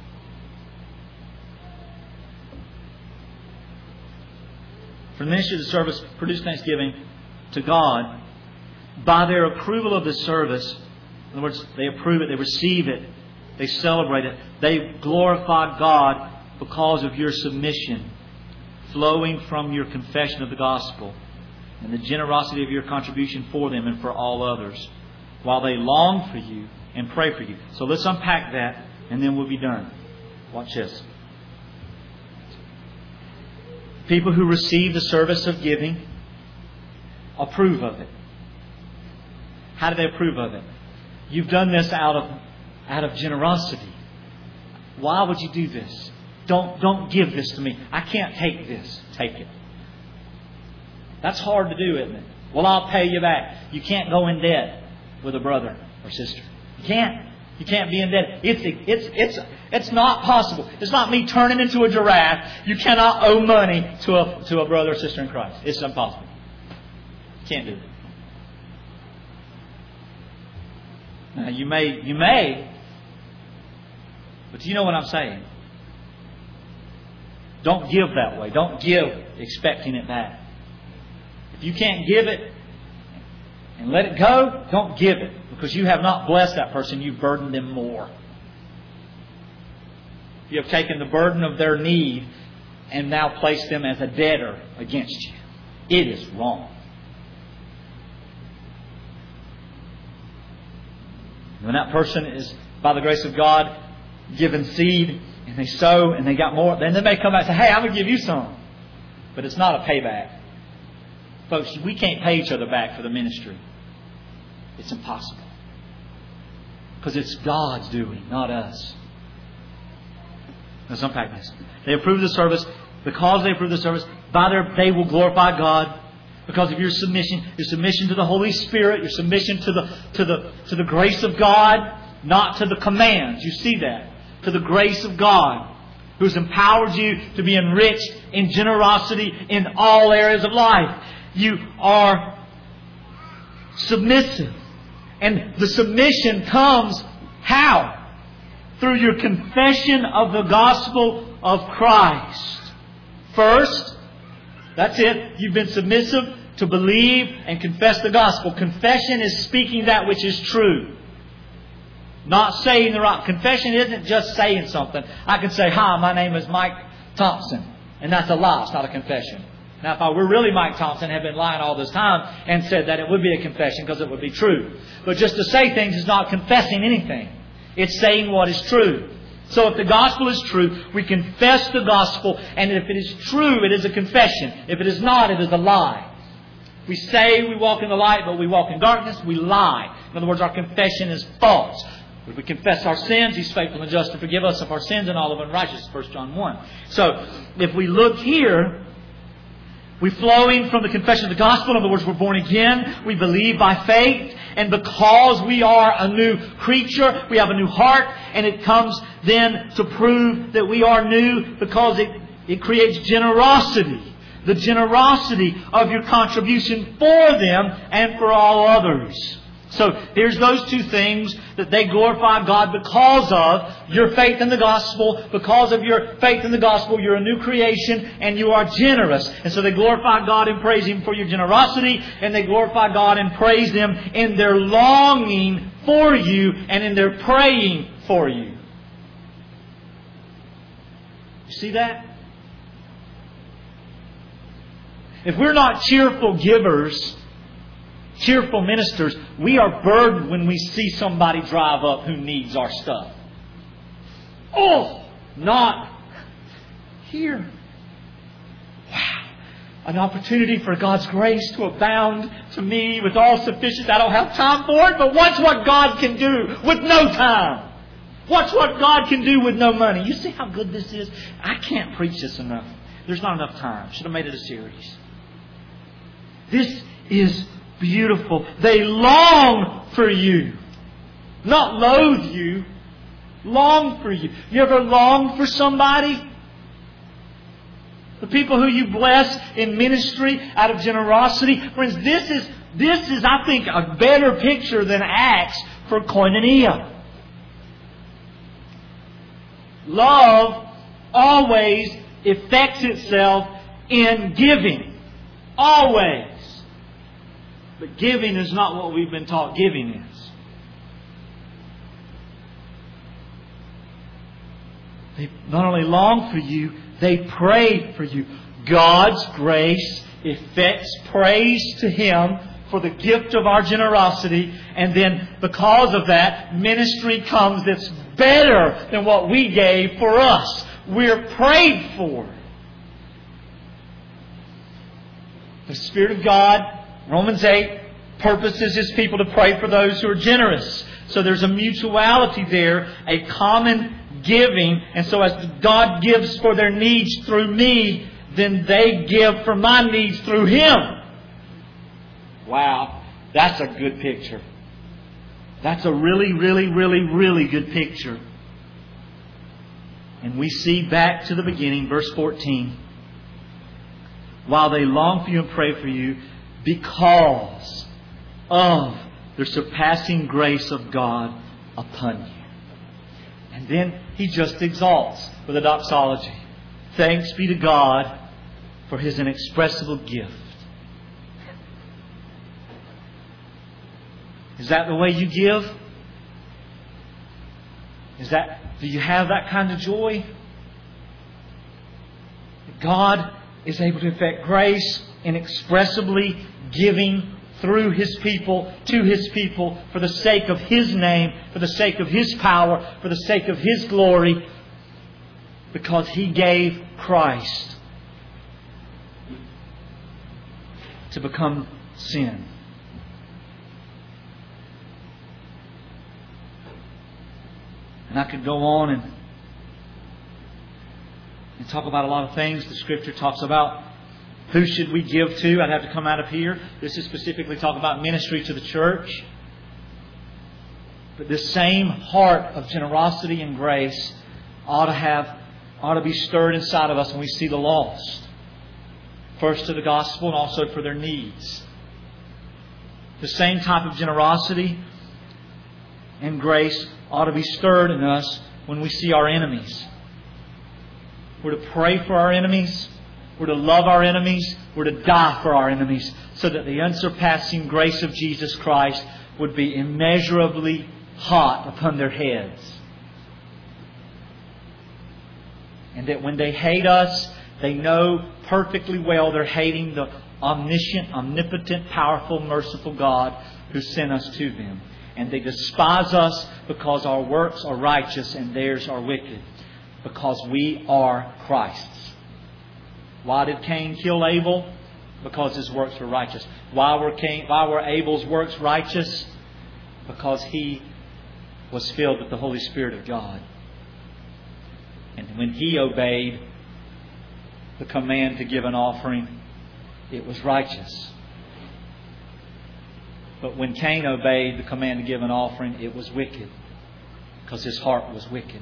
For the ministry of the service, produce thanksgiving to God by their approval of the service. In other words, they approve it, they receive it, they celebrate it. They glorify God because of your submission, flowing from your confession of the gospel and the generosity of your contribution for them and for all others, while they long for you and pray for you. So let's unpack that, and then we'll be done. Watch this. People who receive the service of giving approve of it. How do they approve of it? You've done this out of generosity. Why would you do this? Don't give this to me. I can't take this. Take it. That's hard to do, isn't it? Well, I'll pay you back. You can't go in debt with a brother or sister. You can't. You can't be in debt. It's not possible. It's not me turning into a giraffe. You cannot owe money to a brother or sister in Christ. It's impossible. You can't do it. Now, you may, but you know what I'm saying. Don't give that way. Don't give expecting it back. If you can't give it and let it go, don't give it. Because you have not blessed that person, you've burdened them more. You have taken the burden of their need and now placed them as a debtor against you. It is wrong. When that person is, by the grace of God, given seed and they sow and they got more, then they may come back and say, hey, I'm going to give you some. But it's not a payback. Folks, we can't pay each other back for the ministry. It's impossible. Because it's God's doing, not us. Let's unpack this. They approve the service. Because they approve the service, they will glorify God. Because of your submission to the Holy Spirit, your submission to the grace of God, not to the commands. You see that. To the grace of God, who's empowered you to be enriched in generosity in all areas of life. You are submissive. And the submission comes how? Through your confession of the gospel of Christ. First, that's it. You've been submissive to believe and confess the gospel. Confession is speaking that which is true. Not saying the right. Confession isn't just saying something. I can say, "Hi, my name is Mike Thompson." And that's a lie. It's not a confession. Now, if I were really Mike Thompson, had been lying all this time and said that, it would be a confession because it would be true. But just to say things is not confessing anything. It's saying what is true. So if the gospel is true, we confess the gospel. And if it is true, it is a confession. If it is not, it is a lie. We say we walk in the light, but we walk in darkness. We lie. In other words, our confession is false. If we confess our sins, He's faithful and just to forgive us of our sins and all of unrighteousness. 1 John 1. So if we look here, we're flowing from the confession of the gospel. In other words, we're born again. We believe by faith. And because we are a new creature, we have a new heart. And it comes then to prove that we are new because it creates generosity. The generosity of your contribution for them and for all others. So here's those two things that they glorify God because of your faith in the gospel. Because of your faith in the gospel, you're a new creation and you are generous. And so they glorify God and praise Him for your generosity. And they glorify God and praise Him in their longing for you and in their praying for you. You see that? If we're not cheerful givers, cheerful ministers, we are burdened when we see somebody drive up who needs our stuff. Oh, not here. Wow. An opportunity for God's grace to abound to me with all sufficient. I don't have time for it, but watch what God can do with no time. Watch what God can do with no money. You see how good this is? I can't preach this enough. There's not enough time. Should have made it a series. This is beautiful. They long for you. Not loathe you. Long for you. You ever long for somebody? The people who you bless in ministry out of generosity. Friends, this is, I think, a better picture than Acts for koinonia. Love always effects itself in giving. Always. But giving is not what we've been taught giving is. They not only long for you, they pray for you. God's grace effects praise to Him for the gift of our generosity. And then because of that, ministry comes that's better than what we gave for us. We're prayed for. The Spirit of God, Romans 8, purposes His people to pray for those who are generous. So there's a mutuality there, a common giving. And so as God gives for their needs through me, then they give for my needs through Him. Wow, that's a good picture. That's a really, really, really, really good picture. And we see back to the beginning, verse 14. While they long for you and pray for you, because of the surpassing grace of God upon you. And then he just exalts with a doxology. Thanks be to God for His inexpressible gift. Is that the way you give? Do you have that kind of joy? God is able to effect grace inexpressibly giving through His people, to His people, for the sake of His name, for the sake of His power, for the sake of His glory, because He gave Christ to become sin. And I could go on and talk about a lot of things. The Scripture talks about who should we give to. I'd have to come out of here. This is specifically talk about ministry to the church. But this same heart of generosity and grace ought to be stirred inside of us when we see the lost. First to the gospel and also for their needs. The same type of generosity and grace ought to be stirred in us when we see our enemies. We're to pray for our enemies. We're to love our enemies. We're to die for our enemies, so that the unsurpassing grace of Jesus Christ would be immeasurably hot upon their heads. And that when they hate us, they know perfectly well they're hating the omniscient, omnipotent, powerful, merciful God who sent us to them. And they despise us because our works are righteous and theirs are wicked. Because we are Christ's. Why did Cain kill Abel? Because his works were righteous. Why were Abel's works righteous? Because he was filled with the Holy Spirit of God. And when he obeyed the command to give an offering, it was righteous. But when Cain obeyed the command to give an offering, it was wicked. Because his heart was wicked.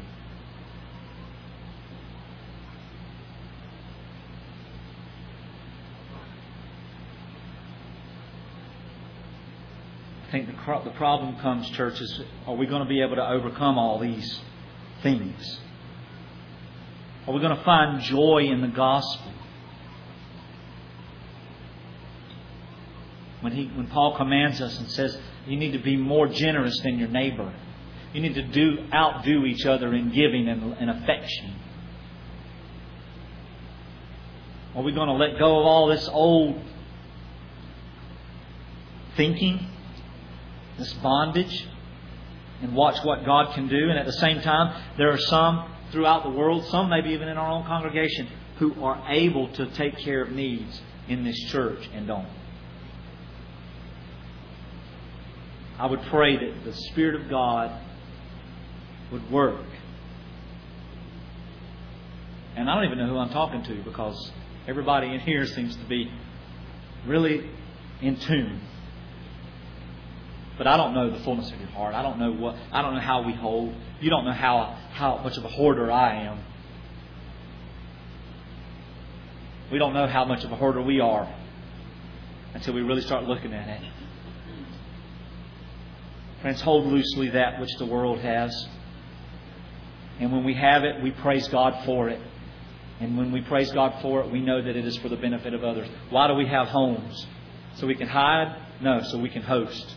I think the problem comes, church, is are we going to be able to overcome all these things? Are we going to find joy in the gospel? When Paul commands us and says you need to be more generous than your neighbor. You need to outdo each other in giving and affection. Are we going to let go of all this old thinking? This bondage, and watch what God can do. And at the same time, there are some throughout the world, some maybe even in our own congregation, who are able to take care of needs in this church and don't. I would pray that the Spirit of God would work. And I don't even know who I'm talking to, because everybody in here seems to be really in tune. But I don't know the fullness of your heart. I don't know how we hold. You don't know how much of a hoarder I am. We don't know how much of a hoarder we are until we really start looking at it. Friends, hold loosely that which the world has. And when we have it, we praise God for it. And when we praise God for it, we know that it is for the benefit of others. Why do we have homes? So we can hide? No, so we can host.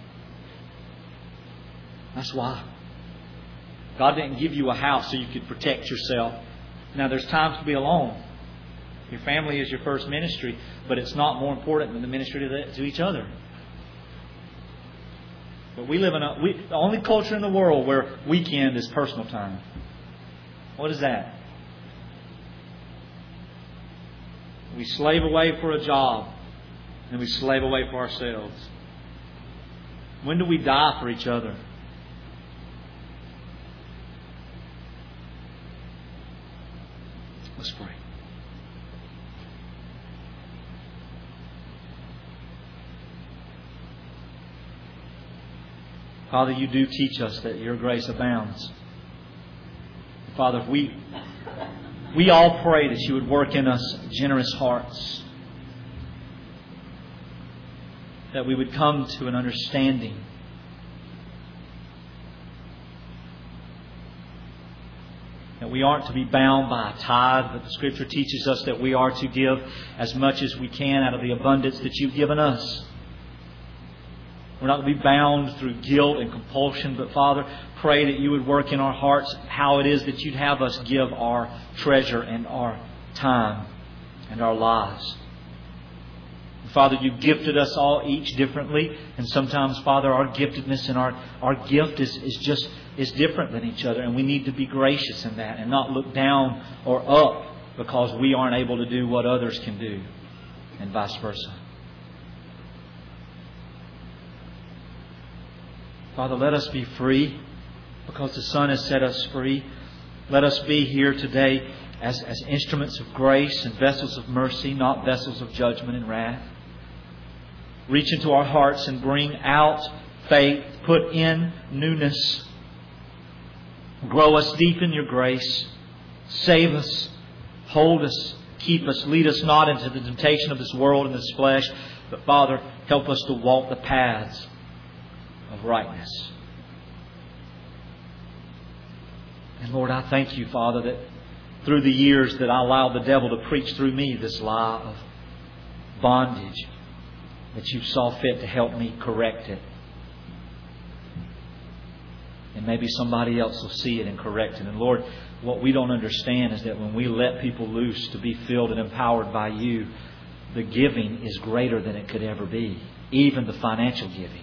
That's why. God didn't give you a house so you could protect yourself. Now, there's times to be alone. Your family is your first ministry, but it's not more important than the ministry to each other. But we live in the only culture in the world where weekend is personal time. What is that? We slave away for a job, and we slave away for ourselves. When do we die for each other? Let's pray. Father, you do teach us that your grace abounds. Father, we all pray that you would work in us generous hearts. That we would come to an understanding that we aren't to be bound by a tithe, but the Scripture teaches us that we are to give as much as we can out of the abundance that you've given us. We're not to be bound through guilt and compulsion, but Father, pray that you would work in our hearts how it is that you'd have us give our treasure and our time and our lives. Father, you've gifted us all each differently, and sometimes, Father, our giftedness and our gift is different than each other, and we need to be gracious in that and not look down or up because we aren't able to do what others can do, and vice versa. Father, let us be free because the Son has set us free. Let us be here today as instruments of grace and vessels of mercy, not vessels of judgment and wrath. Reach into our hearts and bring out faith. Put in newness. Grow us deep in your grace. Save us. Hold us. Keep us. Lead us not into the temptation of this world and this flesh. But Father, help us to walk the paths of rightness. And Lord, I thank you, Father, that through the years that I allowed the devil to preach through me this lie of bondage, that you saw fit to help me correct it. And maybe somebody else will see it and correct it. And Lord, what we don't understand is that when we let people loose to be filled and empowered by you, the giving is greater than it could ever be. Even the financial giving.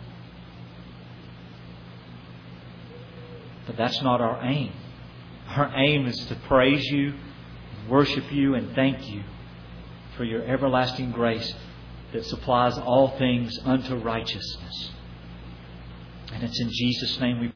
But that's not our aim. Our aim is to praise you, worship you, and thank you for your everlasting grace that supplies all things unto righteousness. And it's in Jesus' name we pray.